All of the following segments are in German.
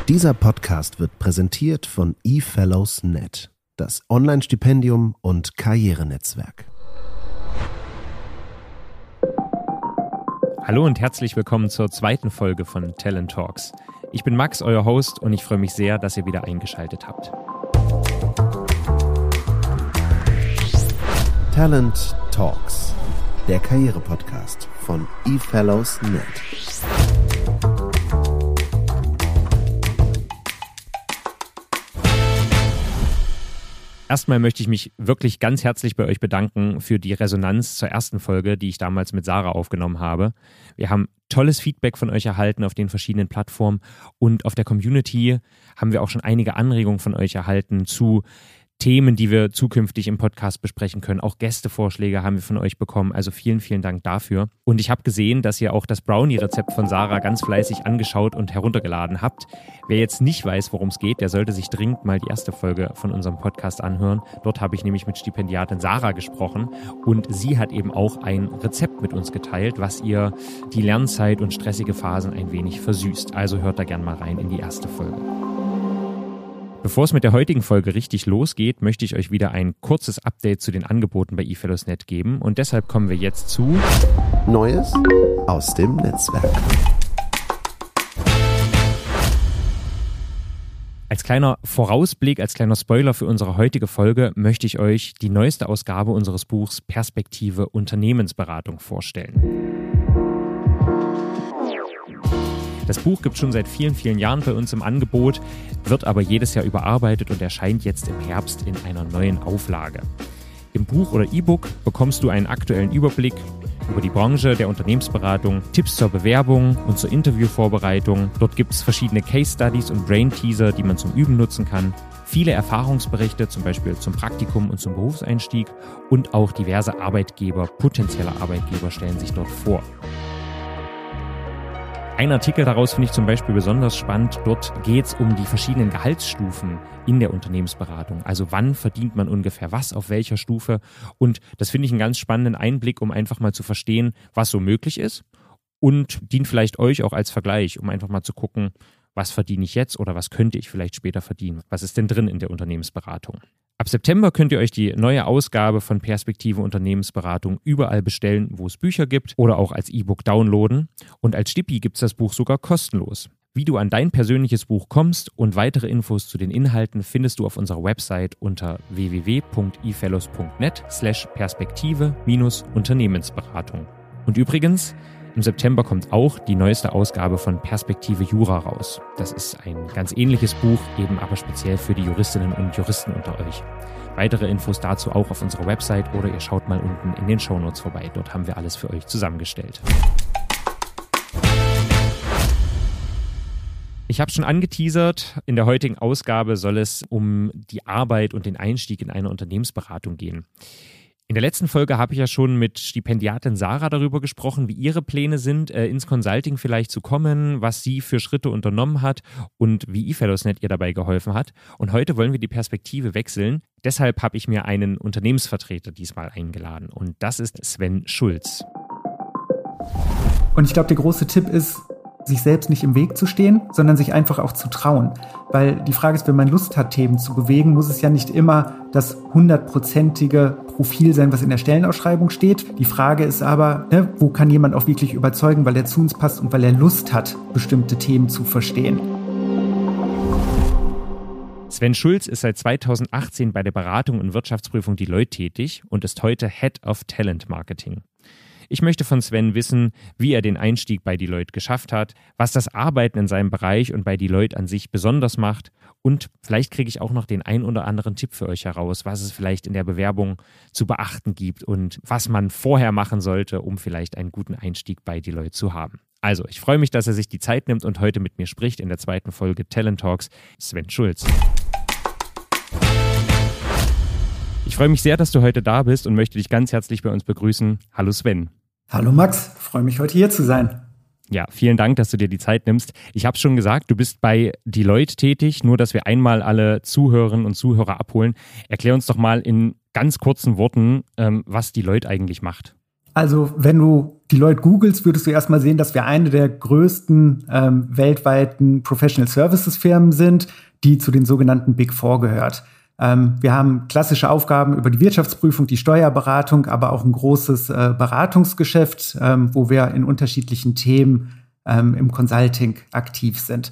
Dieser Podcast wird präsentiert von eFellowsNet, das Online-Stipendium und Karrierenetzwerk. Hallo und herzlich willkommen zur zweiten Folge von Talent Talks. Ich bin Max, euer Host, und ich freue mich sehr, dass ihr wieder eingeschaltet habt. Talent Talks, der Karriere-Podcast von eFellowsNet. Erstmal möchte ich mich wirklich ganz herzlich bei euch bedanken für die Resonanz zur ersten Folge, die ich damals mit Sarah aufgenommen habe. Wir haben tolles Feedback von euch erhalten auf den verschiedenen Plattformen und auf der Community haben wir auch schon einige Anregungen von euch erhalten zu Themen, die wir zukünftig im Podcast besprechen können. Auch Gästevorschläge haben wir von euch bekommen. Also vielen, vielen Dank dafür. Und ich habe gesehen, dass ihr auch das Brownie-Rezept von Sarah ganz fleißig angeschaut und heruntergeladen habt. Wer jetzt nicht weiß, worum es geht, der sollte sich dringend mal die erste Folge von unserem Podcast anhören. Dort habe ich nämlich mit Stipendiatin Sarah gesprochen und sie hat eben auch ein Rezept mit uns geteilt, was ihr die Lernzeit und stressige Phasen ein wenig versüßt. Also hört da gerne mal rein in die erste Folge. Bevor es mit der heutigen Folge richtig losgeht, möchte ich euch wieder ein kurzes Update zu den Angeboten bei eFellowsNet geben und deshalb kommen wir jetzt zu Neues aus dem Netzwerk. Als kleiner Vorausblick, als kleiner Spoiler für unsere heutige Folge möchte ich euch die neueste Ausgabe unseres Buchs Perspektive Unternehmensberatung vorstellen. Das Buch gibt es schon seit vielen, vielen Jahren bei uns im Angebot, wird aber jedes Jahr überarbeitet und erscheint jetzt im Herbst in einer neuen Auflage. Im Buch oder E-Book bekommst du einen aktuellen Überblick über die Branche der Unternehmensberatung, Tipps zur Bewerbung und zur Interviewvorbereitung. Dort gibt es verschiedene Case Studies und Brain Teaser, die man zum Üben nutzen kann. Viele Erfahrungsberichte, zum Beispiel zum Praktikum und zum Berufseinstieg, und auch diverse Arbeitgeber, potenzielle Arbeitgeber stellen sich dort vor. Ein Artikel daraus finde ich zum Beispiel besonders spannend. Dort geht es um die verschiedenen Gehaltsstufen in der Unternehmensberatung. Also wann verdient man ungefähr was, auf welcher Stufe. Und das finde ich einen ganz spannenden Einblick, um einfach mal zu verstehen, was so möglich ist. Und dient vielleicht euch auch als Vergleich, um einfach mal zu gucken, was verdiene ich jetzt oder was könnte ich vielleicht später verdienen. Was ist denn drin in der Unternehmensberatung? Ab September könnt ihr euch die neue Ausgabe von Perspektive Unternehmensberatung überall bestellen, wo es Bücher gibt, oder auch als E-Book downloaden. Und als Stippi gibt es das Buch sogar kostenlos. Wie du an dein persönliches Buch kommst und weitere Infos zu den Inhalten findest du auf unserer Website unter www.efellows.net/perspektive-Unternehmensberatung. Und übrigens, im September kommt auch die neueste Ausgabe von Perspektive Jura raus. Das ist ein ganz ähnliches Buch, eben aber speziell für die Juristinnen und Juristen unter euch. Weitere Infos dazu auch auf unserer Website oder ihr schaut mal unten in den Shownotes vorbei. Dort haben wir alles für euch zusammengestellt. Ich habe schon angeteasert, in der heutigen Ausgabe soll es um die Arbeit und den Einstieg in eine Unternehmensberatung gehen. In der letzten Folge habe ich ja schon mit Stipendiatin Sarah darüber gesprochen, wie ihre Pläne sind, ins Consulting vielleicht zu kommen, was sie für Schritte unternommen hat und wie eFellowsNet ihr dabei geholfen hat. Und heute wollen wir die Perspektive wechseln. Deshalb habe ich mir einen Unternehmensvertreter diesmal eingeladen und das ist Sven Schulz. Und ich glaube, der große Tipp ist, sich selbst nicht im Weg zu stehen, sondern sich einfach auch zu trauen. Weil die Frage ist, wenn man Lust hat, Themen zu bewegen, muss es ja nicht immer das 100%ige Profil sein, was in der Stellenausschreibung steht. Die Frage ist aber, wo kann jemand auch wirklich überzeugen, weil er zu uns passt und weil er Lust hat, bestimmte Themen zu verstehen. Sven Schulz ist seit 2018 bei der Beratung und Wirtschaftsprüfung Deloitte tätig und ist heute Head of Talent Marketing. Ich möchte von Sven wissen, wie er den Einstieg bei Deloitte geschafft hat, was das Arbeiten in seinem Bereich und bei Deloitte an sich besonders macht, und vielleicht kriege ich auch noch den ein oder anderen Tipp für euch heraus, was es vielleicht in der Bewerbung zu beachten gibt und was man vorher machen sollte, um vielleicht einen guten Einstieg bei Deloitte zu haben. Also, ich freue mich, dass er sich die Zeit nimmt und heute mit mir spricht in der zweiten Folge Talent Talks, Sven Schulz. Ich freue mich sehr, dass du heute da bist und möchte dich ganz herzlich bei uns begrüßen. Hallo Sven. Hallo Max, freue mich, heute hier zu sein. Ja, vielen Dank, dass du dir die Zeit nimmst. Ich habe schon gesagt, du bist bei Deloitte tätig, nur dass wir einmal alle Zuhörerinnen und Zuhörer abholen. Erklär uns doch mal in ganz kurzen Worten, was Deloitte eigentlich macht. Also wenn du Deloitte googelst, würdest du erstmal sehen, dass wir eine der größten weltweiten Professional Services Firmen sind, die zu den sogenannten Big Four gehört. Wir haben klassische Aufgaben über die Wirtschaftsprüfung, die Steuerberatung, aber auch ein großes Beratungsgeschäft, wo wir in unterschiedlichen Themen im Consulting aktiv sind.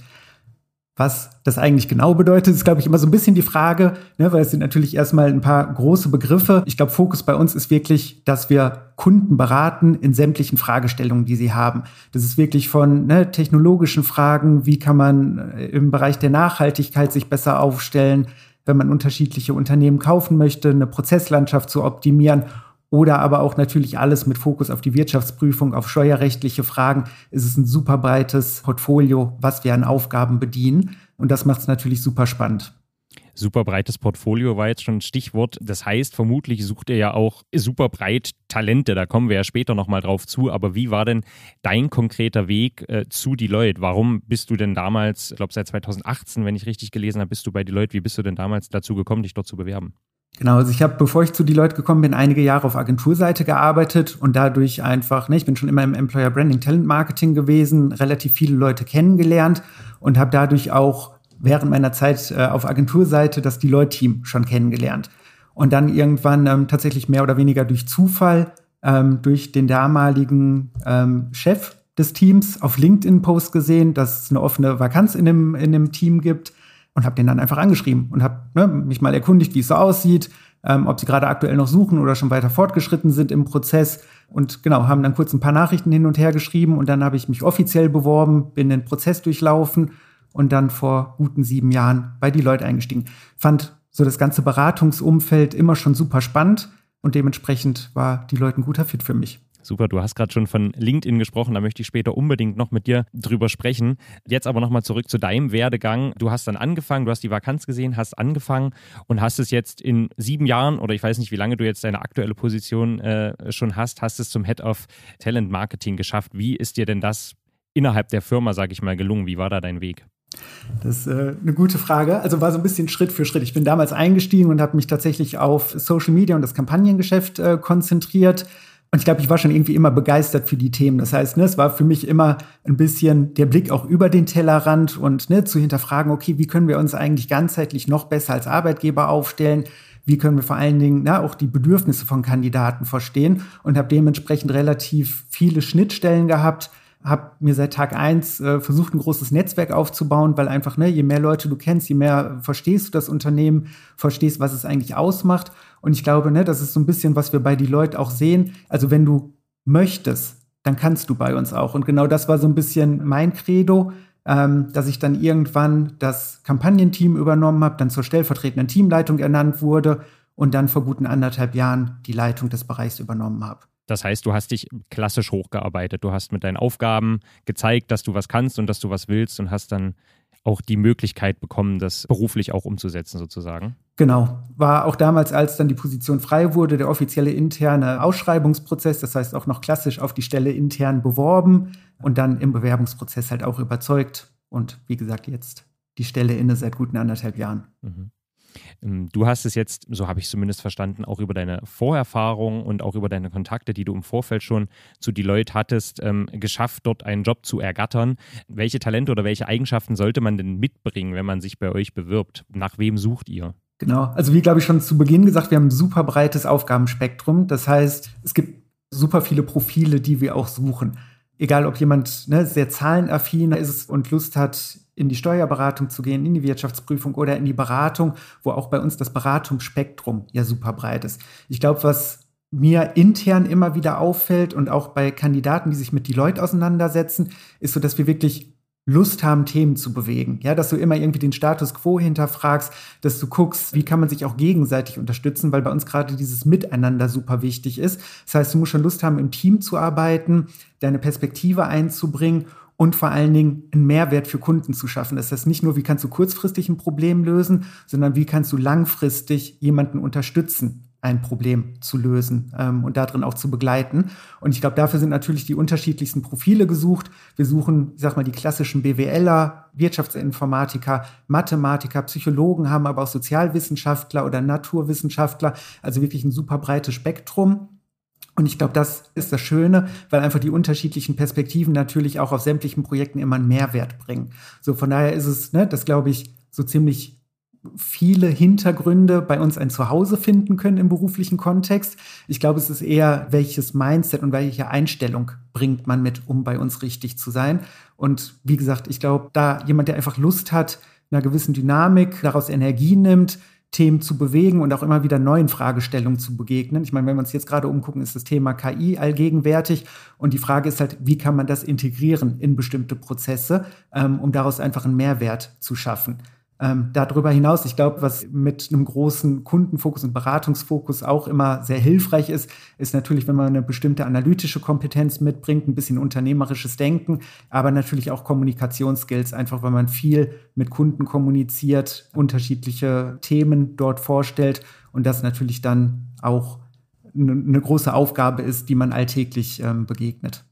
Was das eigentlich genau bedeutet, ist, glaube ich, immer so ein bisschen die Frage, weil es sind natürlich erstmal ein paar große Begriffe. Ich glaube, Fokus bei uns ist wirklich, dass wir Kunden beraten in sämtlichen Fragestellungen, die sie haben. Das ist wirklich von technologischen Fragen, wie kann man im Bereich der Nachhaltigkeit sich besser aufstellen, wenn man unterschiedliche Unternehmen kaufen möchte, eine Prozesslandschaft zu optimieren. Oder aber auch natürlich alles mit Fokus auf die Wirtschaftsprüfung, auf steuerrechtliche Fragen. Es ist ein super breites Portfolio, was wir an Aufgaben bedienen. Und das macht es natürlich super spannend. Super breites Portfolio war jetzt schon ein Stichwort. Das heißt, vermutlich sucht ihr ja auch super breit Talente. Da kommen wir ja später nochmal drauf zu. Aber wie war denn dein konkreter Weg zu Deloitte? Warum bist du denn damals, ich glaube seit 2018, wenn ich richtig gelesen habe, bist du bei Deloitte. Wie bist du denn damals dazu gekommen, dich dort zu bewerben? Genau, also ich habe, bevor ich zu Deloitte gekommen bin, einige Jahre auf Agenturseite gearbeitet und dadurch einfach, ich bin schon immer im Employer Branding, Talent Marketing gewesen, relativ viele Leute kennengelernt und habe dadurch auch während meiner Zeit auf Agenturseite das Deloitte-Team schon kennengelernt. Und dann irgendwann tatsächlich mehr oder weniger durch Zufall, durch den damaligen Chef des Teams auf LinkedIn-Post gesehen, dass es eine offene Vakanz in dem Team gibt. Und habe den dann einfach angeschrieben und habe mich mal erkundigt, wie es so aussieht, ob sie gerade aktuell noch suchen oder schon weiter fortgeschritten sind im Prozess. Und genau, haben dann kurz ein paar Nachrichten hin und her geschrieben und dann habe ich mich offiziell beworben, bin den Prozess durchlaufen und dann vor guten 7 Jahren bei Deloitte eingestiegen. Fand so das ganze Beratungsumfeld immer schon super spannend und dementsprechend war Deloitte ein guter Fit für mich. Super, du hast gerade schon von LinkedIn gesprochen, da möchte ich später unbedingt noch mit dir drüber sprechen. Jetzt aber nochmal zurück zu deinem Werdegang. Du hast dann angefangen, du hast die Vakanz gesehen, hast angefangen und hast es jetzt in 7 Jahren oder ich weiß nicht, wie lange du jetzt deine aktuelle Position schon hast es zum Head of Talent Marketing geschafft. Wie ist dir denn das innerhalb der Firma, sage ich mal, gelungen? Wie war da dein Weg? Das ist eine gute Frage. Also war so ein bisschen Schritt für Schritt. Ich bin damals eingestiegen und habe mich tatsächlich auf Social Media und das Kampagnengeschäft konzentriert. Und ich glaube, ich war schon irgendwie immer begeistert für die Themen. Das heißt, es war für mich immer ein bisschen der Blick auch über den Tellerrand und zu hinterfragen, okay, wie können wir uns eigentlich ganzheitlich noch besser als Arbeitgeber aufstellen? Wie können wir vor allen Dingen auch die Bedürfnisse von Kandidaten verstehen? Und habe dementsprechend relativ viele Schnittstellen gehabt. Habe mir seit Tag 1 versucht, ein großes Netzwerk aufzubauen, weil einfach, je mehr Leute du kennst, je mehr verstehst du das Unternehmen, verstehst, was es eigentlich ausmacht. Und ich glaube, das ist so ein bisschen, was wir bei Deloitte auch sehen. Also wenn du möchtest, dann kannst du bei uns auch. Und genau das war so ein bisschen mein Credo, dass ich dann irgendwann das Kampagnenteam übernommen habe, dann zur stellvertretenden Teamleitung ernannt wurde und dann vor guten 1,5 Jahren die Leitung des Bereichs übernommen habe. Das heißt, du hast dich klassisch hochgearbeitet. Du hast mit deinen Aufgaben gezeigt, dass du was kannst und dass du was willst und hast dann auch die Möglichkeit bekommen, das beruflich auch umzusetzen sozusagen. Genau. War auch damals, als dann die Position frei wurde, der offizielle interne Ausschreibungsprozess. Das heißt auch noch klassisch auf die Stelle intern beworben und dann im Bewerbungsprozess halt auch überzeugt. Und wie gesagt, jetzt die Stelle inne seit guten 1,5 Jahren. Mhm. Du hast es jetzt, so habe ich es zumindest verstanden, auch über deine Vorerfahrung und auch über deine Kontakte, die du im Vorfeld schon zu Deloitte hattest, geschafft, dort einen Job zu ergattern. Welche Talente oder welche Eigenschaften sollte man denn mitbringen, wenn man sich bei euch bewirbt? Nach wem sucht ihr? Genau, also wie glaube ich schon zu Beginn gesagt, wir haben ein super breites Aufgabenspektrum. Das heißt, es gibt super viele Profile, die wir auch suchen. Egal, ob jemand sehr zahlenaffin ist und Lust hat, in die Steuerberatung zu gehen, in die Wirtschaftsprüfung oder in die Beratung, wo auch bei uns das Beratungsspektrum ja super breit ist. Ich glaube, was mir intern immer wieder auffällt und auch bei Kandidaten, die sich mit Deloitte auseinandersetzen, ist so, dass wir wirklich Lust haben, Themen zu bewegen. Ja, dass du immer irgendwie den Status quo hinterfragst, dass du guckst, wie kann man sich auch gegenseitig unterstützen, weil bei uns gerade dieses Miteinander super wichtig ist. Das heißt, du musst schon Lust haben, im Team zu arbeiten, deine Perspektive einzubringen und vor allen Dingen einen Mehrwert für Kunden zu schaffen. Das heißt nicht nur, wie kannst du kurzfristig ein Problem lösen, sondern wie kannst du langfristig jemanden unterstützen, ein Problem zu lösen und darin auch zu begleiten. Und ich glaube, dafür sind natürlich die unterschiedlichsten Profile gesucht. Wir suchen, ich sag mal, die klassischen BWLer, Wirtschaftsinformatiker, Mathematiker, Psychologen, haben aber auch Sozialwissenschaftler oder Naturwissenschaftler, also wirklich ein super breites Spektrum. Und ich glaube, das ist das Schöne, weil einfach die unterschiedlichen Perspektiven natürlich auch auf sämtlichen Projekten immer einen Mehrwert bringen. So, von daher ist es, das glaube ich, so ziemlich viele Hintergründe bei uns ein Zuhause finden können im beruflichen Kontext. Ich glaube, es ist eher, welches Mindset und welche Einstellung bringt man mit, um bei uns richtig zu sein. Und wie gesagt, ich glaube, da jemand, der einfach Lust hat, einer gewissen Dynamik, daraus Energie nimmt, Themen zu bewegen und auch immer wieder neuen Fragestellungen zu begegnen. Ich meine, wenn wir uns jetzt gerade umgucken, ist das Thema KI allgegenwärtig. Und die Frage ist halt, wie kann man das integrieren in bestimmte Prozesse, um daraus einfach einen Mehrwert zu schaffen. Darüber hinaus, ich glaube, was mit einem großen Kundenfokus und Beratungsfokus auch immer sehr hilfreich ist, ist natürlich, wenn man eine bestimmte analytische Kompetenz mitbringt, ein bisschen unternehmerisches Denken, aber natürlich auch Kommunikationsskills, einfach weil man viel mit Kunden kommuniziert, unterschiedliche Themen dort vorstellt und das natürlich dann auch eine große Aufgabe ist, die man alltäglich begegnet.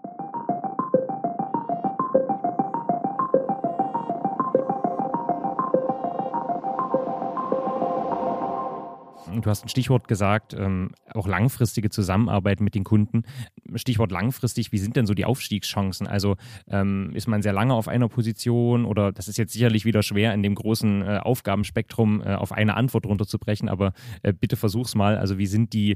Du hast ein Stichwort gesagt, auch langfristige Zusammenarbeit mit den Kunden. Stichwort langfristig, wie sind denn so die Aufstiegschancen? Also ist man sehr lange auf einer Position oder das ist jetzt sicherlich wieder schwer, in dem großen Aufgabenspektrum auf eine Antwort runterzubrechen, aber bitte versuch's mal. Also wie sind die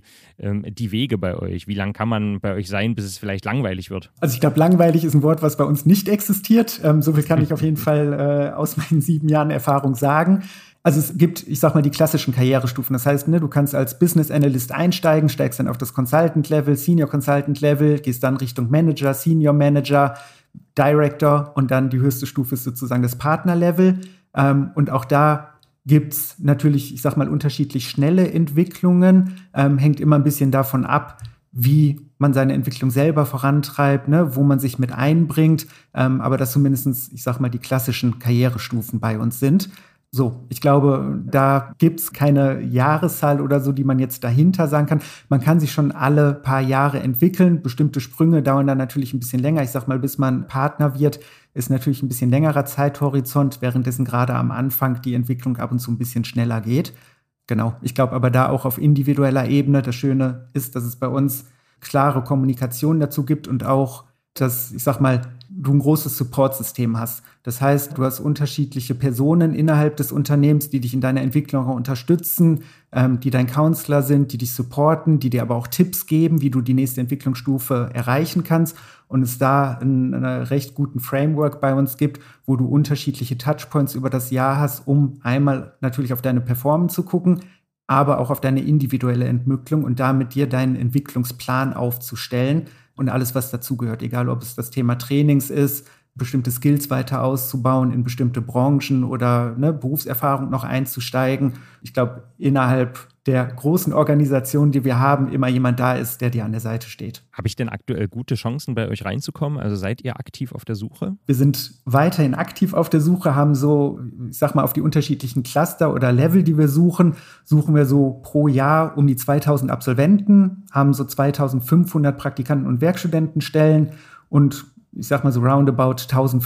Wege bei euch? Wie lang kann man bei euch sein, bis es vielleicht langweilig wird? Also ich glaube, langweilig ist ein Wort, was bei uns nicht existiert. So viel kann ich auf jeden Fall aus meinen 7 Jahren Erfahrung sagen. Also es gibt, ich sag mal, die klassischen Karrierestufen. Das heißt, du kannst als Business Analyst einsteigen, steigst dann auf das Consultant-Level, Senior Consultant-Level, gehst dann Richtung Manager, Senior Manager, Director und dann die höchste Stufe ist sozusagen das Partner-Level. Und auch da gibt's natürlich, ich sag mal, unterschiedlich schnelle Entwicklungen. Hängt immer ein bisschen davon ab, wie man seine Entwicklung selber vorantreibt, wo man sich mit einbringt. Aber dass zumindest, ich sag mal, die klassischen Karrierestufen bei uns sind. So, ich glaube, da gibt's keine Jahreszahl oder so, die man jetzt dahinter sagen kann. Man kann sich schon alle paar Jahre entwickeln. Bestimmte Sprünge dauern dann natürlich ein bisschen länger. Ich sag mal, bis man Partner wird, ist natürlich ein bisschen längerer Zeithorizont, währenddessen gerade am Anfang die Entwicklung ab und zu ein bisschen schneller geht. Genau, ich glaube aber da auch auf individueller Ebene. Das Schöne ist, dass es bei uns klare Kommunikation dazu gibt und auch, dass, ich sag mal, du ein großes Supportsystem hast. Das heißt, du hast unterschiedliche Personen innerhalb des Unternehmens, die dich in deiner Entwicklung unterstützen, die dein Counselor sind, die dich supporten, die dir aber auch Tipps geben, wie du die nächste Entwicklungsstufe erreichen kannst. Und es da einen recht guten Framework bei uns gibt, wo du unterschiedliche Touchpoints über das Jahr hast, um einmal natürlich auf deine Performance zu gucken, aber auch auf deine individuelle Entwicklung und damit dir deinen Entwicklungsplan aufzustellen und alles, was dazugehört, egal ob es das Thema Trainings ist, bestimmte Skills weiter auszubauen, in bestimmte Branchen oder Berufserfahrung noch einzusteigen. Ich glaube, innerhalb der großen Organisation, die wir haben, immer jemand da ist, der dir an der Seite steht. Habe ich denn aktuell gute Chancen, bei euch reinzukommen? Also seid ihr aktiv auf der Suche? Wir sind weiterhin aktiv auf der Suche, haben so, ich sag mal, auf die unterschiedlichen Cluster oder Level, die wir suchen wir so pro Jahr um die 2000 Absolventen, haben so 2500 Praktikanten und Werkstudentenstellen und ich sag mal so roundabout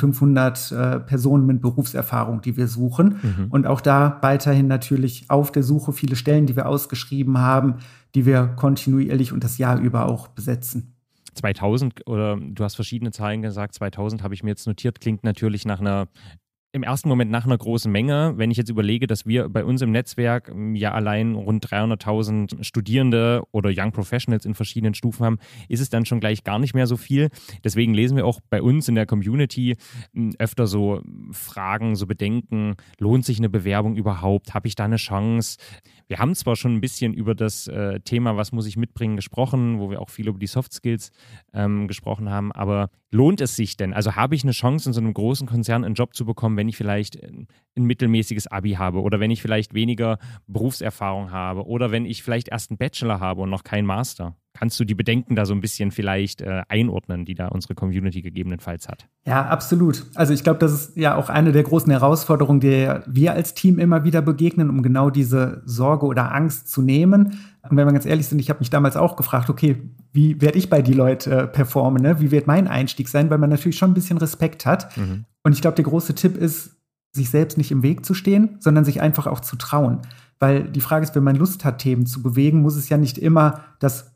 1500 Personen mit Berufserfahrung, die wir suchen. Und auch da weiterhin natürlich auf der Suche viele Stellen, die wir ausgeschrieben haben, die wir kontinuierlich und das Jahr über auch besetzen. 2000 oder du hast verschiedene Zahlen gesagt, 2000 habe ich mir jetzt notiert, klingt natürlich im ersten Moment nach einer großen Menge. Wenn ich jetzt überlege, dass wir bei uns im Netzwerk ja allein rund 300.000 Studierende oder Young Professionals in verschiedenen Stufen haben, ist es dann schon gleich gar nicht mehr so viel. Deswegen lesen wir auch bei uns in der Community öfter so Fragen, so Bedenken, lohnt sich eine Bewerbung überhaupt? Habe ich da eine Chance? Wir haben zwar schon ein bisschen über das Thema, was muss ich mitbringen, gesprochen, wo wir auch viel über die Soft Skills gesprochen haben, aber lohnt es sich denn? Also habe ich eine Chance, in so einem großen Konzern einen Job zu bekommen, wenn ich vielleicht ein mittelmäßiges Abi habe oder wenn ich vielleicht weniger Berufserfahrung habe oder wenn ich vielleicht erst einen Bachelor habe und noch keinen Master? Kannst du die Bedenken da so ein bisschen vielleicht einordnen, die da unsere Community gegebenenfalls hat? Ja, absolut. Also ich glaube, das ist ja auch eine der großen Herausforderungen, der wir als Team immer wieder begegnen, um genau diese Sorge oder Angst zu nehmen. Und wenn wir ganz ehrlich sind, ich habe mich damals auch gefragt, okay, wie werde ich bei Deloitte performen? Wie wird mein Einstieg sein? Weil man natürlich schon ein bisschen Respekt hat. Und ich glaube, der große Tipp ist, sich selbst nicht im Weg zu stehen, sondern sich einfach auch zu trauen. Weil die Frage ist, wenn man Lust hat, Themen zu bewegen, muss es ja nicht immer das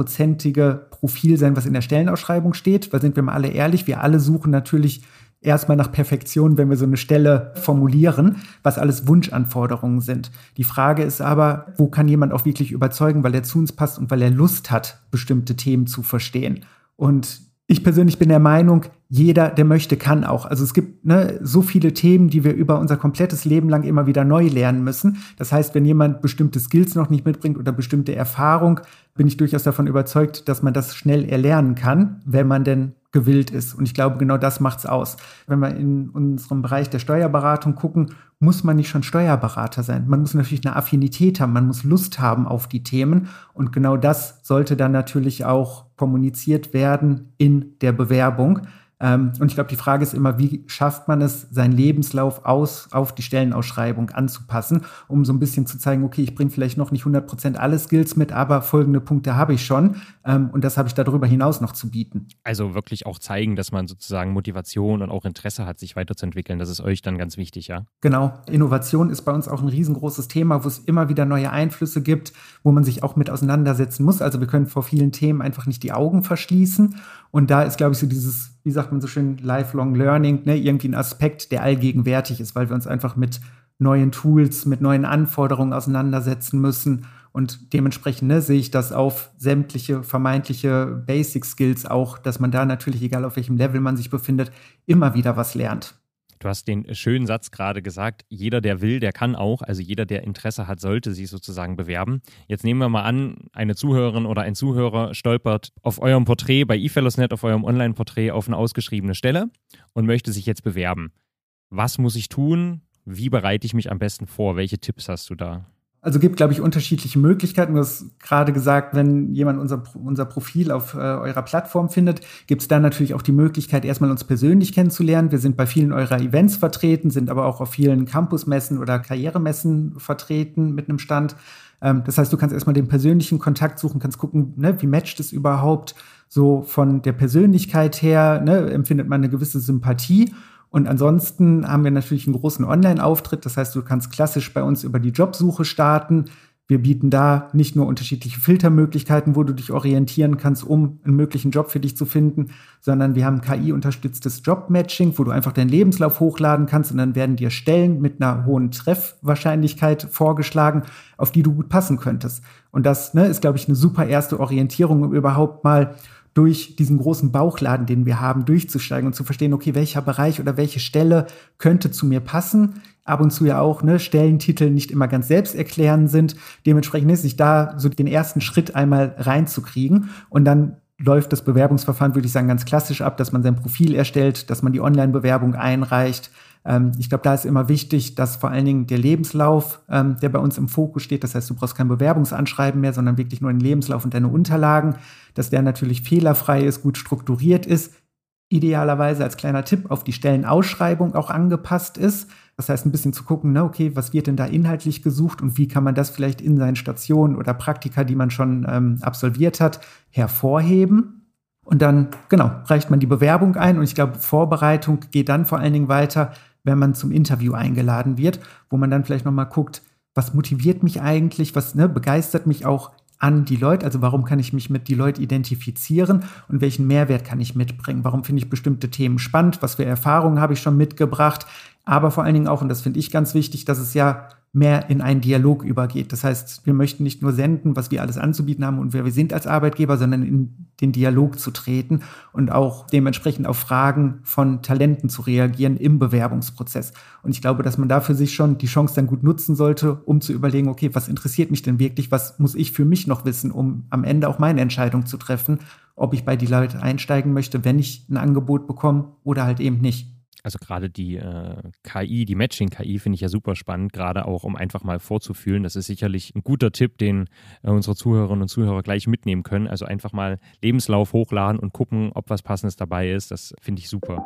100%ige Profil sein, was in der Stellenausschreibung steht. Weil, sind wir mal alle ehrlich, wir alle suchen natürlich erstmal nach Perfektion, wenn wir so eine Stelle formulieren, was alles Wunschanforderungen sind. Die Frage ist aber, wo kann jemand auch wirklich überzeugen, weil er zu uns passt und weil er Lust hat, bestimmte Themen zu verstehen. Und ich persönlich bin der Meinung, jeder, der möchte, kann auch. Also es gibt so viele Themen, die wir über unser komplettes Leben lang immer wieder neu lernen müssen. Das heißt, wenn jemand bestimmte Skills noch nicht mitbringt oder bestimmte Erfahrung, bin ich durchaus davon überzeugt, dass man das schnell erlernen kann, wenn man denn gewillt ist. Und ich glaube, genau das macht's aus. Wenn wir in unserem Bereich der Steuerberatung gucken, muss man nicht schon Steuerberater sein. Man muss natürlich eine Affinität haben, man muss Lust haben auf die Themen. Und genau das sollte dann natürlich auch kommuniziert werden in der Bewerbung. Und ich glaube, die Frage ist immer, wie schafft man es, seinen Lebenslauf auf die Stellenausschreibung anzupassen, um so ein bisschen zu zeigen, okay, ich bringe vielleicht noch nicht 100% alle Skills mit, aber folgende Punkte habe ich schon. Und das habe ich darüber hinaus noch zu bieten. Also wirklich auch zeigen, dass man sozusagen Motivation und auch Interesse hat, sich weiterzuentwickeln. Das ist euch dann ganz wichtig, ja? Genau. Innovation ist bei uns auch ein riesengroßes Thema, wo es immer wieder neue Einflüsse gibt, wo man sich auch mit auseinandersetzen muss. Also wir können vor vielen Themen einfach nicht die Augen verschließen. Und da ist, glaube ich, so dieses, wie sagt man so schön, Lifelong Learning, irgendwie ein Aspekt, der allgegenwärtig ist, weil wir uns einfach mit neuen Tools, mit neuen Anforderungen auseinandersetzen müssen. Und dementsprechend sehe ich das auf sämtliche vermeintliche Basic Skills auch, dass man da natürlich, egal auf welchem Level man sich befindet, immer wieder was lernt. Du hast den schönen Satz gerade gesagt, jeder, der will, der kann auch. Also jeder, der Interesse hat, sollte sich sozusagen bewerben. Jetzt nehmen wir mal an, eine Zuhörerin oder ein Zuhörer stolpert auf eurem Porträt bei eFellowsNet, auf eurem Online-Porträt auf eine ausgeschriebene Stelle und möchte sich jetzt bewerben. Was muss ich tun? Wie bereite ich mich am besten vor? Welche Tipps hast du da? Also gibt, glaube ich, unterschiedliche Möglichkeiten. Du hast gerade gesagt, wenn jemand unser Profil auf eurer Plattform findet, gibt es da natürlich auch die Möglichkeit, erstmal uns persönlich kennenzulernen. Wir sind bei vielen eurer Events vertreten, sind aber auch auf vielen Campusmessen oder Karrieremessen vertreten mit einem Stand. Das heißt, du kannst erstmal den persönlichen Kontakt suchen, kannst gucken, wie matcht es überhaupt so von der Persönlichkeit her, empfindet man eine gewisse Sympathie. Und ansonsten haben wir natürlich einen großen Online-Auftritt. Das heißt, du kannst klassisch bei uns über die Jobsuche starten. Wir bieten da nicht nur unterschiedliche Filtermöglichkeiten, wo du dich orientieren kannst, um einen möglichen Job für dich zu finden, sondern wir haben KI-unterstütztes Jobmatching, wo du einfach deinen Lebenslauf hochladen kannst und dann werden dir Stellen mit einer hohen Treffwahrscheinlichkeit vorgeschlagen, auf die du gut passen könntest. Und das ist, glaube ich, eine super erste Orientierung, um überhaupt mal durch diesen großen Bauchladen, den wir haben, durchzusteigen und zu verstehen, okay, welcher Bereich oder welche Stelle könnte zu mir passen. Ab und zu ja auch Stellentitel nicht immer ganz selbsterklärend sind. Dementsprechend ist sich da so den ersten Schritt einmal reinzukriegen. Und dann läuft das Bewerbungsverfahren, würde ich sagen, ganz klassisch ab, dass man sein Profil erstellt, dass man die Online-Bewerbung einreicht. Ich glaube, da ist immer wichtig, dass vor allen Dingen der Lebenslauf, der bei uns im Fokus steht, das heißt, du brauchst kein Bewerbungsanschreiben mehr, sondern wirklich nur den Lebenslauf und deine Unterlagen, dass der natürlich fehlerfrei ist, gut strukturiert ist, idealerweise als kleiner Tipp auf die Stellenausschreibung auch angepasst ist. Das heißt, ein bisschen zu gucken, okay, was wird denn da inhaltlich gesucht und wie kann man das vielleicht in seinen Stationen oder Praktika, die man schon absolviert hat, hervorheben. Und dann, reicht man die Bewerbung ein. Und ich glaube, Vorbereitung geht dann vor allen Dingen weiter, wenn man zum Interview eingeladen wird, wo man dann vielleicht nochmal guckt, was motiviert mich eigentlich, was begeistert mich auch an die Leute, also warum kann ich mich mit die Leute identifizieren und welchen Mehrwert kann ich mitbringen, warum finde ich bestimmte Themen spannend, was für Erfahrungen habe ich schon mitgebracht, aber vor allen Dingen auch, und das finde ich ganz wichtig, dass es ja mehr in einen Dialog übergeht. Das heißt, wir möchten nicht nur senden, was wir alles anzubieten haben und wer wir sind als Arbeitgeber, sondern in den Dialog zu treten und auch dementsprechend auf Fragen von Talenten zu reagieren im Bewerbungsprozess. Und ich glaube, dass man da für sich schon die Chance dann gut nutzen sollte, um zu überlegen, okay, was interessiert mich denn wirklich, was muss ich für mich noch wissen, um am Ende auch meine Entscheidung zu treffen, ob ich bei die Leute einsteigen möchte, wenn ich ein Angebot bekomme oder halt eben nicht. Also gerade die KI, die Matching-KI finde ich ja super spannend, gerade auch, um einfach mal vorzufühlen. Das ist sicherlich ein guter Tipp, den unsere Zuhörerinnen und Zuhörer gleich mitnehmen können. Also einfach mal Lebenslauf hochladen und gucken, ob was Passendes dabei ist. Das finde ich super.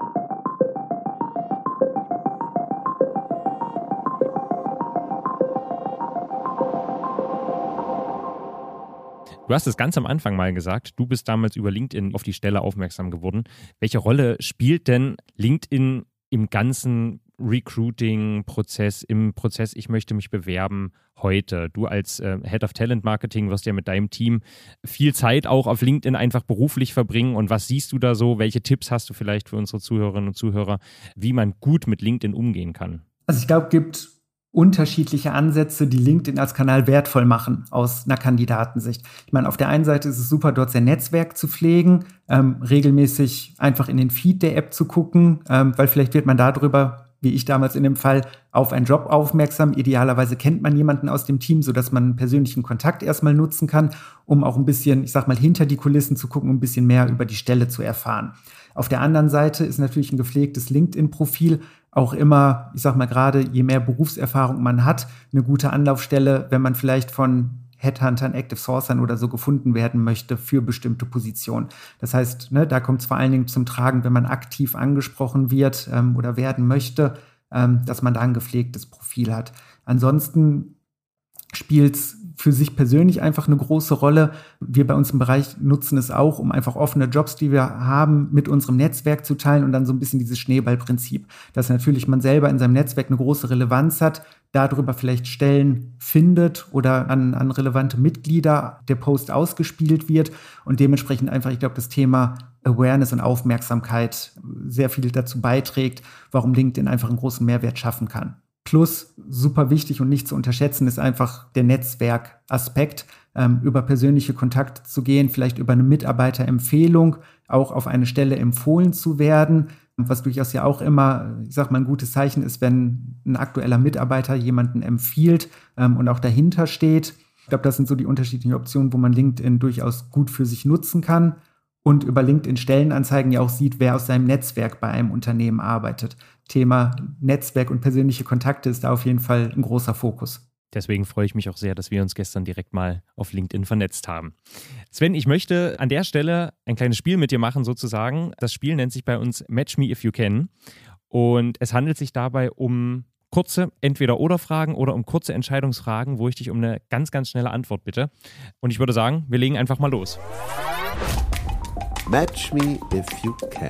Du hast es ganz am Anfang mal gesagt, du bist damals über LinkedIn auf die Stelle aufmerksam geworden. Welche Rolle spielt denn LinkedIn im ganzen Recruiting-Prozess, im Prozess, ich möchte mich bewerben heute? Du als Head of Talent Marketing wirst ja mit deinem Team viel Zeit auch auf LinkedIn einfach beruflich verbringen. Und was siehst du da so? Welche Tipps hast du vielleicht für unsere Zuhörerinnen und Zuhörer, wie man gut mit LinkedIn umgehen kann? Also ich glaube, es gibt unterschiedliche Ansätze, die LinkedIn als Kanal wertvoll machen aus einer Kandidatensicht. Ich meine, auf der einen Seite ist es super, dort sein Netzwerk zu pflegen, regelmäßig einfach in den Feed der App zu gucken, weil vielleicht wird man darüber, wie ich damals in dem Fall, auf einen Job aufmerksam. Idealerweise kennt man jemanden aus dem Team, sodass man einen persönlichen Kontakt erstmal nutzen kann, um auch ein bisschen, ich sag mal, hinter die Kulissen zu gucken, um ein bisschen mehr über die Stelle zu erfahren. Auf der anderen Seite ist natürlich ein gepflegtes LinkedIn-Profil auch immer, ich sag mal gerade, je mehr Berufserfahrung man hat, eine gute Anlaufstelle, wenn man vielleicht von Headhuntern, Active Sourcern oder so gefunden werden möchte für bestimmte Positionen. Das heißt, da kommt es vor allen Dingen zum Tragen, wenn man aktiv angesprochen wird oder werden möchte, dass man da ein gepflegtes Profil hat. Ansonsten spielt es für sich persönlich einfach eine große Rolle. Wir bei uns im Bereich nutzen es auch, um einfach offene Jobs, die wir haben, mit unserem Netzwerk zu teilen und dann so ein bisschen dieses Schneeballprinzip, dass natürlich man selber in seinem Netzwerk eine große Relevanz hat, darüber vielleicht Stellen findet oder an relevante Mitglieder der Post ausgespielt wird und dementsprechend einfach, ich glaube, das Thema Awareness und Aufmerksamkeit sehr viel dazu beiträgt, warum LinkedIn einfach einen großen Mehrwert schaffen kann. Plus, super wichtig und nicht zu unterschätzen, ist einfach der Netzwerkaspekt, über persönliche Kontakte zu gehen, vielleicht über eine Mitarbeiterempfehlung auch auf eine Stelle empfohlen zu werden, was durchaus ja auch immer, ich sag mal, ein gutes Zeichen ist, wenn ein aktueller Mitarbeiter jemanden empfiehlt und auch dahinter steht. Ich glaube, das sind so die unterschiedlichen Optionen, wo man LinkedIn durchaus gut für sich nutzen kann und über LinkedIn-Stellenanzeigen ja auch sieht, wer aus seinem Netzwerk bei einem Unternehmen arbeitet. Thema Netzwerk und persönliche Kontakte ist da auf jeden Fall ein großer Fokus. Deswegen freue ich mich auch sehr, dass wir uns gestern direkt mal auf LinkedIn vernetzt haben. Sven, ich möchte an der Stelle ein kleines Spiel mit dir machen sozusagen. Das Spiel nennt sich bei uns Match Me If You Can. Und es handelt sich dabei um kurze Entweder-Oder-Fragen oder um kurze Entscheidungsfragen, wo ich dich um eine ganz, ganz schnelle Antwort bitte. Und ich würde sagen, wir legen einfach mal los. Match Me If You Can.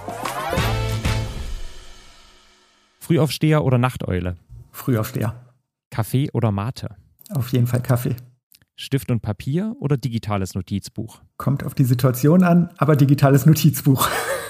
Frühaufsteher oder Nachteule? Frühaufsteher. Kaffee oder Mate? Auf jeden Fall Kaffee. Stift und Papier oder digitales Notizbuch? Kommt auf die Situation an, aber digitales Notizbuch.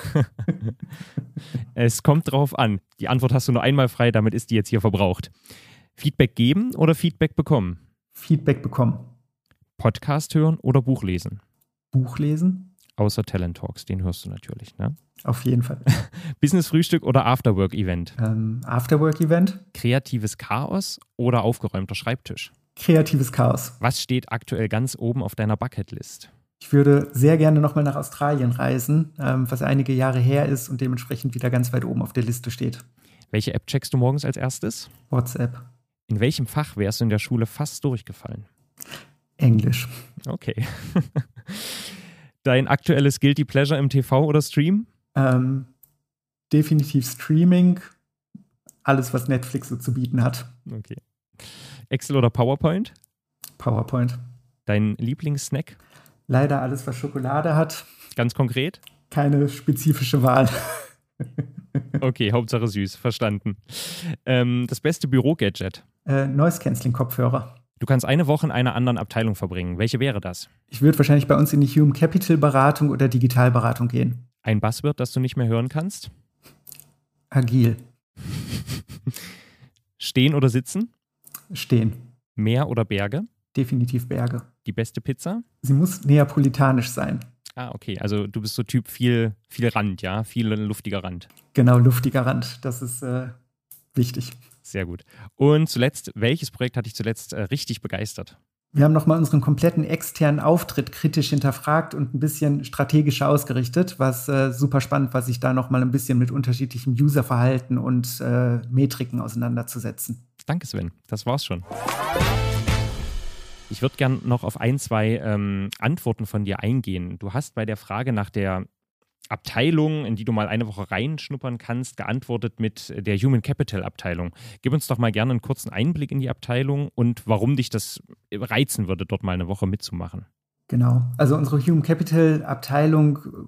Es kommt drauf an. Die Antwort hast du nur einmal frei, damit ist die jetzt hier verbraucht. Feedback geben oder Feedback bekommen? Feedback bekommen. Podcast hören oder Buch lesen? Buch lesen. Außer Talent Talks, den hörst du natürlich, ne? Auf jeden Fall. Business-Frühstück oder Afterwork-Event? Afterwork-Event. Kreatives Chaos oder aufgeräumter Schreibtisch? Kreatives Chaos. Was steht aktuell ganz oben auf deiner Bucketlist? Ich würde sehr gerne nochmal nach Australien reisen, was einige Jahre her ist und dementsprechend wieder ganz weit oben auf der Liste steht. Welche App checkst du morgens als erstes? WhatsApp. In welchem Fach wärst du in der Schule fast durchgefallen? Englisch. Okay. Dein aktuelles Guilty Pleasure im TV oder Stream? Definitiv Streaming. Alles, was Netflix so zu bieten hat. Okay. Excel oder PowerPoint? PowerPoint. Dein Lieblingssnack? Leider alles, was Schokolade hat. Ganz konkret? Keine spezifische Wahl. Okay, Hauptsache süß, verstanden. Das beste Büro-Gadget? Noise-Canceling-Kopfhörer. Du kannst eine Woche in einer anderen Abteilung verbringen. Welche wäre das? Ich würde wahrscheinlich bei uns in die Human Capital Beratung oder Digitalberatung gehen. Ein Buzzword, das du nicht mehr hören kannst? Agil. Stehen oder sitzen? Stehen. Meer oder Berge? Definitiv Berge. Die beste Pizza? Sie muss neapolitanisch sein. Ah, okay. Also du bist so Typ viel Rand, ja? Viel luftiger Rand. Genau, luftiger Rand. Das ist wichtig. Sehr gut. Und zuletzt, welches Projekt hat dich zuletzt richtig begeistert? Wir haben nochmal unseren kompletten externen Auftritt kritisch hinterfragt und ein bisschen strategischer ausgerichtet, was super spannend war, sich da nochmal ein bisschen mit unterschiedlichem Userverhalten und Metriken auseinanderzusetzen. Danke, Sven. Das war's schon. Ich würde gern noch auf ein, zwei Antworten von dir eingehen. Du hast bei der Frage nach der Abteilung, in die du mal eine Woche reinschnuppern kannst, geantwortet mit der Human Capital Abteilung. Gib uns doch mal gerne einen kurzen Einblick in die Abteilung und warum dich das reizen würde, dort mal eine Woche mitzumachen. Genau. Also unsere Human Capital Abteilung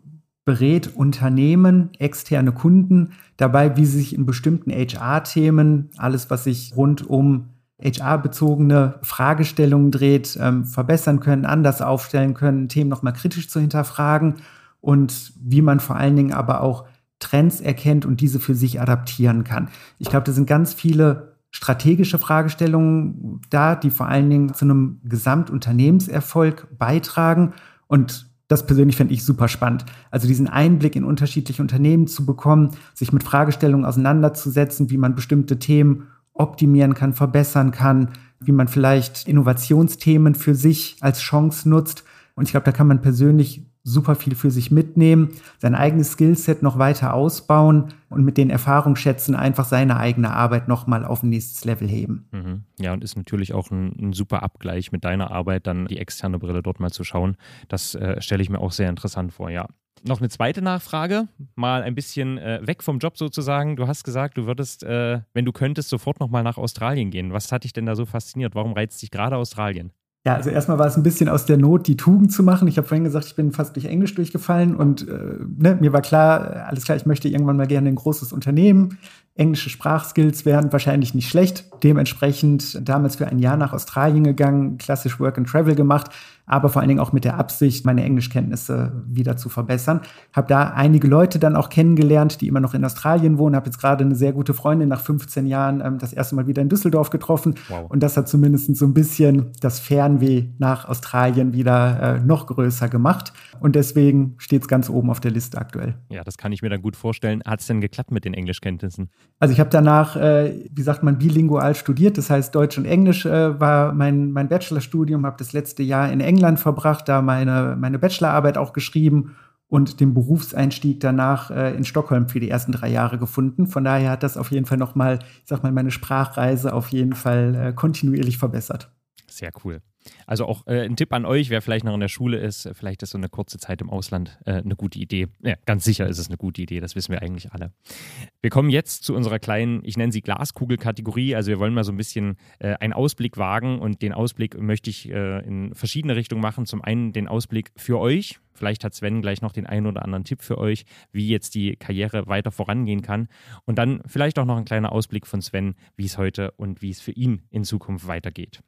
berät Unternehmen, externe Kunden dabei, wie sie sich in bestimmten HR-Themen, alles was sich rund um HR-bezogene Fragestellungen dreht, verbessern können, anders aufstellen können, Themen nochmal kritisch zu hinterfragen und wie man vor allen Dingen aber auch Trends erkennt und diese für sich adaptieren kann. Ich glaube, da sind ganz viele strategische Fragestellungen da, die vor allen Dingen zu einem Gesamtunternehmenserfolg beitragen. Und das persönlich fände ich super spannend. Also diesen Einblick in unterschiedliche Unternehmen zu bekommen, sich mit Fragestellungen auseinanderzusetzen, wie man bestimmte Themen optimieren kann, verbessern kann, wie man vielleicht Innovationsthemen für sich als Chance nutzt. Und ich glaube, da kann man persönlich super viel für sich mitnehmen, sein eigenes Skillset noch weiter ausbauen und mit den Erfahrungsschätzen einfach seine eigene Arbeit nochmal auf ein nächstes Level heben. Ja, und ist natürlich auch ein super Abgleich mit deiner Arbeit, dann die externe Brille dort mal zu schauen. Das stelle ich mir auch sehr interessant vor, ja. Noch eine zweite Nachfrage, mal ein bisschen weg vom Job sozusagen. Du hast gesagt, du würdest, wenn du könntest, sofort nochmal nach Australien gehen. Was hat dich denn da so fasziniert? Warum reizt dich gerade Australien? Ja, also erstmal war es ein bisschen aus der Not, die Tugend zu machen. Ich habe vorhin gesagt, ich bin fast durch Englisch durchgefallen und mir war klar, alles klar, ich möchte irgendwann mal gerne ein großes Unternehmen. Englische Sprachskills wären wahrscheinlich nicht schlecht. Dementsprechend damals für ein Jahr nach Australien gegangen, klassisch Work and Travel gemacht, aber vor allen Dingen auch mit der Absicht, meine Englischkenntnisse wieder zu verbessern. Habe da einige Leute dann auch kennengelernt, die immer noch in Australien wohnen. Habe jetzt gerade eine sehr gute Freundin nach 15 Jahren das erste Mal wieder in Düsseldorf getroffen. Wow. Und das hat zumindest so ein bisschen das Fernweh nach Australien wieder noch größer gemacht. Und deswegen steht es ganz oben auf der Liste aktuell. Ja, das kann ich mir dann gut vorstellen. Hat es denn geklappt mit den Englischkenntnissen? Also ich habe danach, wie sagt man, bilingual studiert. Das heißt, Deutsch und Englisch war mein Bachelorstudium. Habe das letzte Jahr in England verbracht, da meine Bachelorarbeit auch geschrieben und den Berufseinstieg danach in Stockholm für die ersten 3 Jahre gefunden. Von daher hat das auf jeden Fall nochmal, ich sag mal, meine Sprachreise auf jeden Fall kontinuierlich verbessert. Sehr cool. Also auch ein Tipp an euch, wer vielleicht noch in der Schule ist, vielleicht ist so eine kurze Zeit im Ausland eine gute Idee. Ja, ganz sicher ist es eine gute Idee, das wissen wir eigentlich alle. Wir kommen jetzt zu unserer kleinen, ich nenne sie Glaskugel-Kategorie. Also wir wollen mal so ein bisschen einen Ausblick wagen und den Ausblick möchte ich in verschiedene Richtungen machen. Zum einen den Ausblick für euch. Vielleicht hat Sven gleich noch den einen oder anderen Tipp für euch, wie jetzt die Karriere weiter vorangehen kann. Und dann vielleicht auch noch ein kleiner Ausblick von Sven, wie es heute und wie es für ihn in Zukunft weitergeht.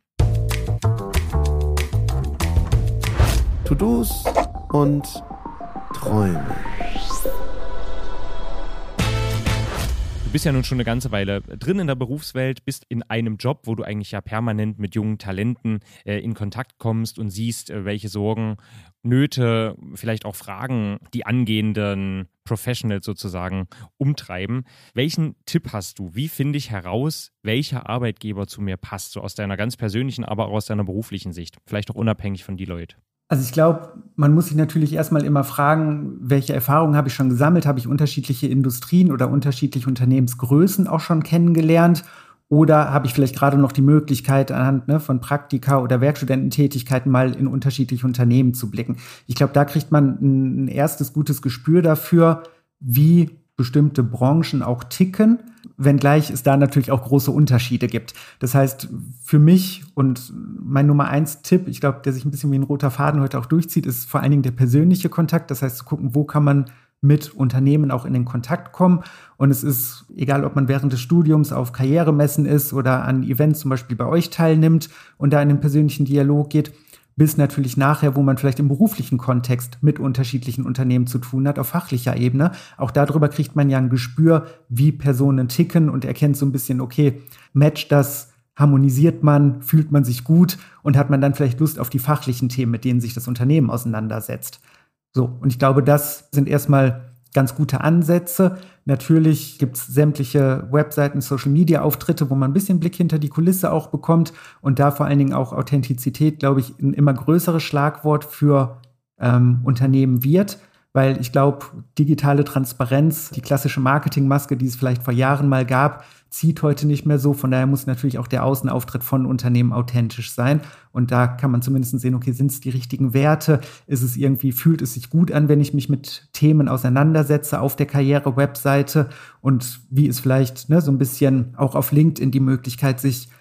To-Dos und Träume. Du bist ja nun schon eine ganze Weile drin in der Berufswelt, bist in einem Job, wo du eigentlich ja permanent mit jungen Talenten in Kontakt kommst und siehst, welche Sorgen, Nöte, vielleicht auch Fragen die angehenden Professionals sozusagen umtreiben. Welchen Tipp hast du? Wie finde ich heraus, welcher Arbeitgeber zu mir passt? So aus deiner ganz persönlichen, aber auch aus deiner beruflichen Sicht. Vielleicht auch unabhängig von Deloitte. Also ich glaube, man muss sich natürlich erstmal immer fragen, welche Erfahrungen habe ich schon gesammelt? Habe ich unterschiedliche Industrien oder unterschiedliche Unternehmensgrößen auch schon kennengelernt? Oder habe ich vielleicht gerade noch die Möglichkeit, anhand von Praktika oder Werkstudententätigkeiten mal in unterschiedliche Unternehmen zu blicken? Ich glaube, da kriegt man ein erstes gutes Gespür dafür, wie bestimmte Branchen auch ticken, wenngleich es da natürlich auch große Unterschiede gibt. Das heißt, für mich und mein Nummer 1 Tipp, ich glaube, der sich ein bisschen wie ein roter Faden heute auch durchzieht, ist vor allen Dingen der persönliche Kontakt. Das heißt, zu gucken, wo kann man mit Unternehmen auch in den Kontakt kommen. Und es ist egal, ob man während des Studiums auf Karrieremessen ist oder an Events zum Beispiel bei euch teilnimmt und da in den persönlichen Dialog geht, bis natürlich nachher, wo man vielleicht im beruflichen Kontext mit unterschiedlichen Unternehmen zu tun hat, auf fachlicher Ebene. Auch darüber kriegt man ja ein Gespür, wie Personen ticken und erkennt so ein bisschen, okay, matcht das, harmonisiert man, fühlt man sich gut und hat man dann vielleicht Lust auf die fachlichen Themen, mit denen sich das Unternehmen auseinandersetzt. So, und ich glaube, das sind erstmal ganz gute Ansätze. Natürlich gibt es sämtliche Webseiten, Social-Media-Auftritte, wo man ein bisschen Blick hinter die Kulisse auch bekommt und da vor allen Dingen auch Authentizität, glaube ich, ein immer größeres Schlagwort für Unternehmen wird, weil ich glaube, digitale Transparenz, die klassische Marketingmaske, die es vielleicht vor Jahren mal gab, zieht heute nicht mehr so. Von daher muss natürlich auch der Außenauftritt von Unternehmen authentisch sein. Und da kann man zumindest sehen, okay, sind es die richtigen Werte? Ist es irgendwie, fühlt es sich gut an, wenn ich mich mit Themen auseinandersetze auf der Karriere-Webseite? Und wie ist vielleicht so ein bisschen auch auf LinkedIn die Möglichkeit, sich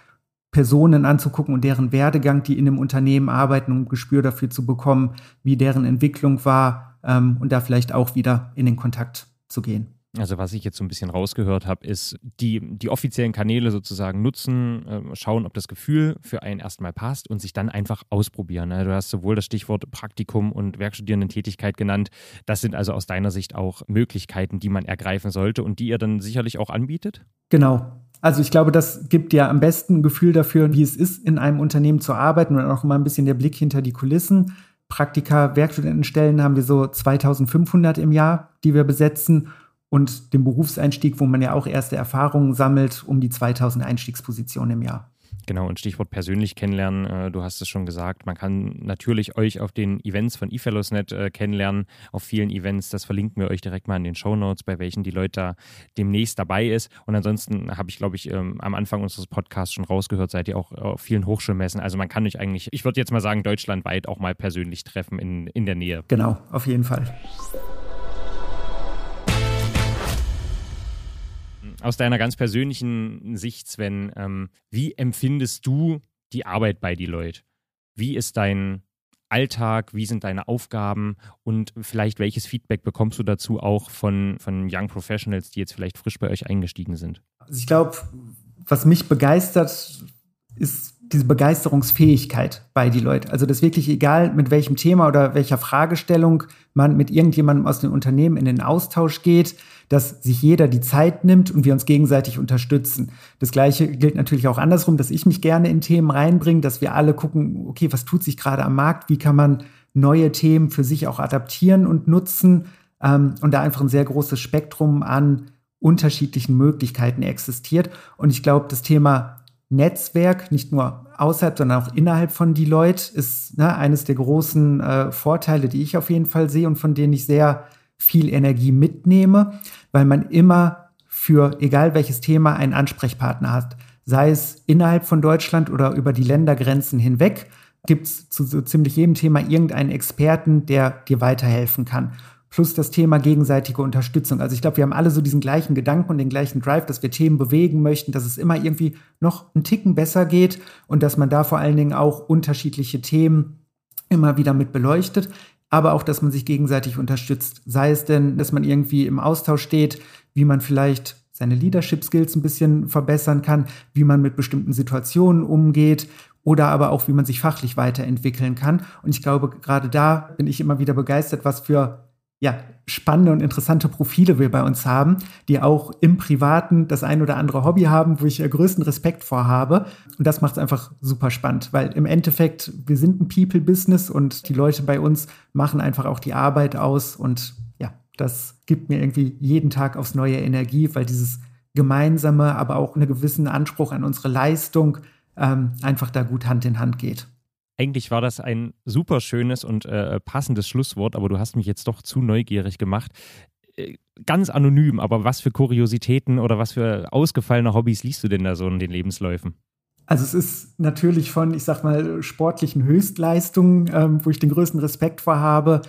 Personen anzugucken und deren Werdegang, die in dem Unternehmen arbeiten, um ein Gespür dafür zu bekommen, wie deren Entwicklung war, und da vielleicht auch wieder in den Kontakt zu gehen. Also was ich jetzt so ein bisschen rausgehört habe, ist die offiziellen Kanäle sozusagen nutzen, schauen, ob das Gefühl für einen erstmal passt und sich dann einfach ausprobieren. Du hast sowohl das Stichwort Praktikum und Werkstudendentätigkeit genannt. Das sind also aus deiner Sicht auch Möglichkeiten, die man ergreifen sollte und die ihr dann sicherlich auch anbietet? Genau. Also ich glaube, das gibt ja am besten ein Gefühl dafür, wie es ist, in einem Unternehmen zu arbeiten und auch immer ein bisschen der Blick hinter die Kulissen. Praktika, Werkstudentenstellen haben wir so 2500 im Jahr, die wir besetzen. Und den Berufseinstieg, wo man ja auch erste Erfahrungen sammelt, um die 2000 Einstiegspositionen im Jahr. Genau, und Stichwort persönlich kennenlernen, du hast es schon gesagt, man kann natürlich euch auf den Events von eFellowsNet kennenlernen, auf vielen Events, das verlinken wir euch direkt mal in den Shownotes, bei welchen die Leute da demnächst dabei ist. Und ansonsten habe ich, glaube ich, am Anfang unseres Podcasts schon rausgehört, seid ihr auch auf vielen Hochschulmessen. Also man kann euch eigentlich, ich würde jetzt mal sagen, deutschlandweit auch mal persönlich treffen in der Nähe. Genau, auf jeden Fall. Aus deiner ganz persönlichen Sicht, Sven, wie empfindest du die Arbeit bei Deloitte? Wie ist dein Alltag? Wie sind deine Aufgaben? Und vielleicht welches Feedback bekommst du dazu auch von Young Professionals, die jetzt vielleicht frisch bei euch eingestiegen sind? Also ich glaube, was mich begeistert, ist diese Begeisterungsfähigkeit bei Deloitte. Also das wirklich egal, mit welchem Thema oder welcher Fragestellung man mit irgendjemandem aus dem Unternehmen in den Austausch geht, dass sich jeder die Zeit nimmt und wir uns gegenseitig unterstützen. Das Gleiche gilt natürlich auch andersrum, dass ich mich gerne in Themen reinbringe, dass wir alle gucken, okay, was tut sich gerade am Markt, wie kann man neue Themen für sich auch adaptieren und nutzen, und da einfach ein sehr großes Spektrum an unterschiedlichen Möglichkeiten existiert. Und ich glaube, das Thema Netzwerk, nicht nur außerhalb, sondern auch innerhalb von Deloitte, ist eines der großen Vorteile, die ich auf jeden Fall sehe und von denen ich sehr viel Energie mitnehme, weil man immer für egal welches Thema einen Ansprechpartner hat. Sei es innerhalb von Deutschland oder über die Ländergrenzen hinweg, gibt es zu so ziemlich jedem Thema irgendeinen Experten, der dir weiterhelfen kann. Plus das Thema gegenseitige Unterstützung. Also ich glaube, wir haben alle so diesen gleichen Gedanken und den gleichen Drive, dass wir Themen bewegen möchten, dass es immer irgendwie noch einen Ticken besser geht und dass man da vor allen Dingen auch unterschiedliche Themen immer wieder mit beleuchtet, aber auch, dass man sich gegenseitig unterstützt. Sei es denn, dass man irgendwie im Austausch steht, wie man vielleicht seine Leadership-Skills ein bisschen verbessern kann, wie man mit bestimmten Situationen umgeht oder aber auch, wie man sich fachlich weiterentwickeln kann. Und ich glaube, gerade da bin ich immer wieder begeistert, was für spannende und interessante Profile wir bei uns haben, die auch im Privaten das ein oder andere Hobby haben, wo ich größten Respekt vor habe. Und das macht es einfach super spannend, weil im Endeffekt, wir sind ein People-Business und die Leute bei uns machen einfach auch die Arbeit aus. Und ja, das gibt mir irgendwie jeden Tag aufs neue Energie, weil dieses gemeinsame, aber auch einen gewissen Anspruch an unsere Leistung einfach da gut Hand in Hand geht. Eigentlich war das ein super schönes und passendes Schlusswort, aber du hast mich jetzt doch zu neugierig gemacht. Ganz anonym, aber was für Kuriositäten oder was für ausgefallene Hobbys liest du denn da so in den Lebensläufen? Also es ist natürlich von, ich sag mal, sportlichen Höchstleistungen, wo ich den größten Respekt vor habe,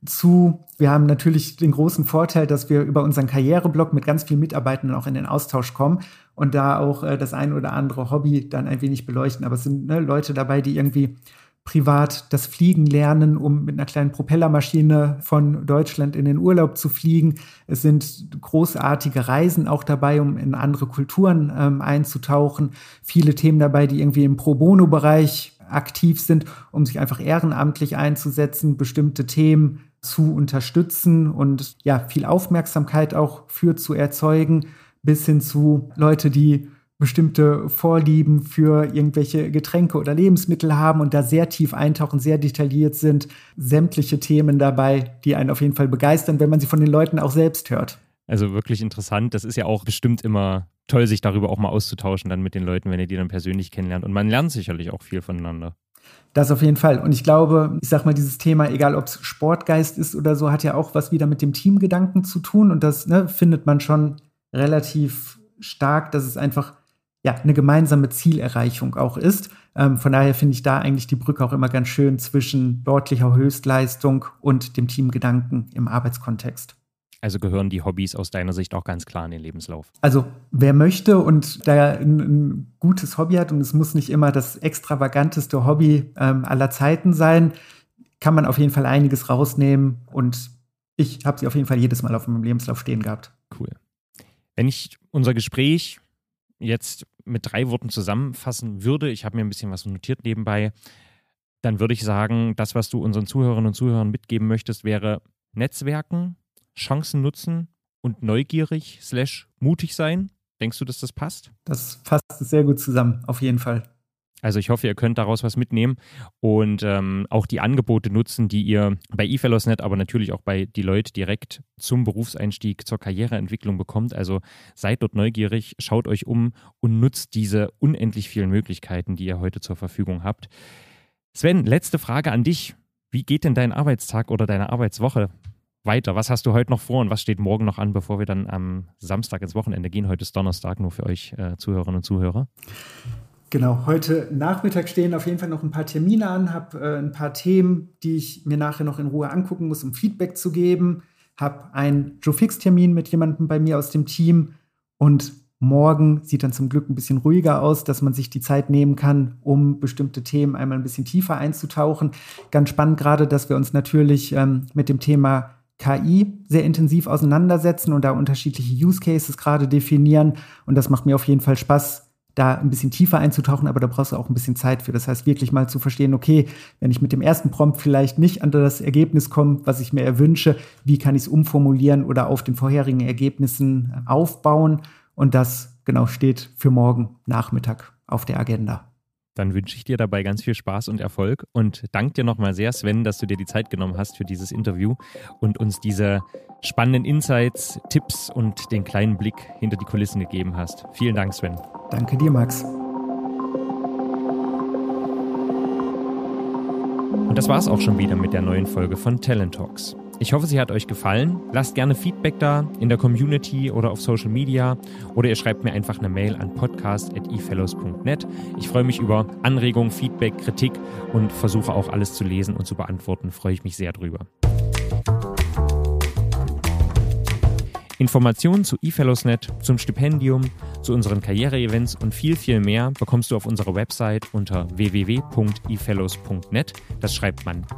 wir haben natürlich den großen Vorteil, dass wir über unseren Karriereblog mit ganz vielen Mitarbeitenden auch in den Austausch kommen und da auch das ein oder andere Hobby dann ein wenig beleuchten. Aber es sind Leute dabei, die irgendwie privat das Fliegen lernen, um mit einer kleinen Propellermaschine von Deutschland in den Urlaub zu fliegen. Es sind großartige Reisen auch dabei, um in andere Kulturen einzutauchen. Viele Themen dabei, die irgendwie im Pro-Bono-Bereich aktiv sind, um sich einfach ehrenamtlich einzusetzen, bestimmte Themen zu unterstützen und viel Aufmerksamkeit auch für zu erzeugen, bis hin zu Leute, die bestimmte Vorlieben für irgendwelche Getränke oder Lebensmittel haben und da sehr tief eintauchen, sehr detailliert sind. Sämtliche Themen dabei, die einen auf jeden Fall begeistern, wenn man sie von den Leuten auch selbst hört. Also wirklich interessant. Das ist ja auch bestimmt immer toll, sich darüber auch mal auszutauschen dann mit den Leuten, wenn ihr die dann persönlich kennenlernt. Und man lernt sicherlich auch viel voneinander. Das auf jeden Fall. Und ich glaube, ich sag mal, dieses Thema, egal ob es Sportgeist ist oder so, hat ja auch was wieder mit dem Teamgedanken zu tun. Und das findet man schon relativ stark, dass es einfach eine gemeinsame Zielerreichung auch ist. Von daher finde ich da eigentlich die Brücke auch immer ganz schön zwischen sportlicher Höchstleistung und dem Teamgedanken im Arbeitskontext. Also gehören die Hobbys aus deiner Sicht auch ganz klar in den Lebenslauf? Also wer möchte und da ein gutes Hobby hat, und es muss nicht immer das extravaganteste Hobby aller Zeiten sein, kann man auf jeden Fall einiges rausnehmen, und ich habe sie auf jeden Fall jedes Mal auf meinem Lebenslauf stehen gehabt. Cool. Wenn ich unser Gespräch jetzt mit 3 Worten zusammenfassen würde, ich habe mir ein bisschen was notiert nebenbei, dann würde ich sagen, das, was du unseren Zuhörerinnen und Zuhörern mitgeben möchtest, wäre Netzwerken, Chancen nutzen und neugierig / mutig sein. Denkst du, dass das passt? Das fasst sehr gut zusammen, auf jeden Fall. Also ich hoffe, ihr könnt daraus was mitnehmen und auch die Angebote nutzen, die ihr bei eFellowsNet, aber natürlich auch bei Deloitte direkt zum Berufseinstieg, zur Karriereentwicklung bekommt. Also seid dort neugierig, schaut euch um und nutzt diese unendlich vielen Möglichkeiten, die ihr heute zur Verfügung habt. Sven, letzte Frage an dich. Wie geht denn dein Arbeitstag oder deine Arbeitswoche weiter? Was hast du heute noch vor und was steht morgen noch an, bevor wir dann am Samstag ins Wochenende gehen? Heute ist Donnerstag, nur für euch Zuhörerinnen und Zuhörer. Genau, heute Nachmittag stehen auf jeden Fall noch ein paar Termine an, habe ein paar Themen, die ich mir nachher noch in Ruhe angucken muss, um Feedback zu geben, habe einen Joe-Fix-Termin mit jemandem bei mir aus dem Team, und morgen sieht dann zum Glück ein bisschen ruhiger aus, dass man sich die Zeit nehmen kann, um bestimmte Themen einmal ein bisschen tiefer einzutauchen. Ganz spannend gerade, dass wir uns natürlich mit dem Thema KI sehr intensiv auseinandersetzen und da unterschiedliche Use Cases gerade definieren, und das macht mir auf jeden Fall Spaß, da ein bisschen tiefer einzutauchen, aber da brauchst du auch ein bisschen Zeit für. Das heißt, wirklich mal zu verstehen, okay, wenn ich mit dem ersten Prompt vielleicht nicht an das Ergebnis komme, was ich mir erwünsche, wie kann ich es umformulieren oder auf den vorherigen Ergebnissen aufbauen? Und das genau steht für morgen Nachmittag auf der Agenda. Dann wünsche ich dir dabei ganz viel Spaß und Erfolg und danke dir nochmal sehr, Sven, dass du dir die Zeit genommen hast für dieses Interview und uns diese spannenden Insights, Tipps und den kleinen Blick hinter die Kulissen gegeben hast. Vielen Dank, Sven. Danke dir, Max. Und das war's auch schon wieder mit der neuen Folge von Talent Talks. Ich hoffe, sie hat euch gefallen. Lasst gerne Feedback da in der Community oder auf Social Media oder ihr schreibt mir einfach eine Mail an podcast@efellows.net. Ich freue mich über Anregungen, Feedback, Kritik und versuche auch alles zu lesen und zu beantworten. Freue ich mich sehr drüber. Informationen zu eFellowsNet, zum Stipendium, zu unseren Karriere-Events und viel, viel mehr bekommst du auf unserer Website unter www.efellows.net. Das schreibt man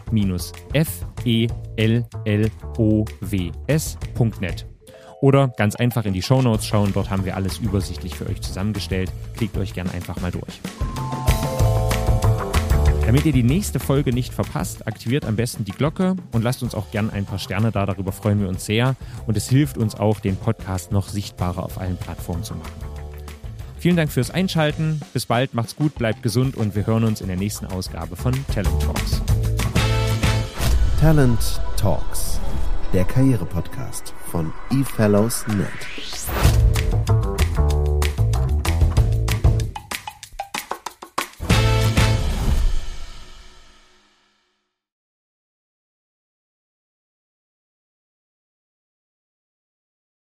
e-fellows.net. Oder ganz einfach in die Shownotes schauen, dort haben wir alles übersichtlich für euch zusammengestellt. Klickt euch gerne einfach mal durch. Damit ihr die nächste Folge nicht verpasst, aktiviert am besten die Glocke und lasst uns auch gerne ein paar Sterne da, darüber freuen wir uns sehr und es hilft uns auch, den Podcast noch sichtbarer auf allen Plattformen zu machen. Vielen Dank fürs Einschalten, bis bald, macht's gut, bleibt gesund und wir hören uns in der nächsten Ausgabe von Talent Talks. Talent Talks, der Karriere-Podcast von eFellowsNet.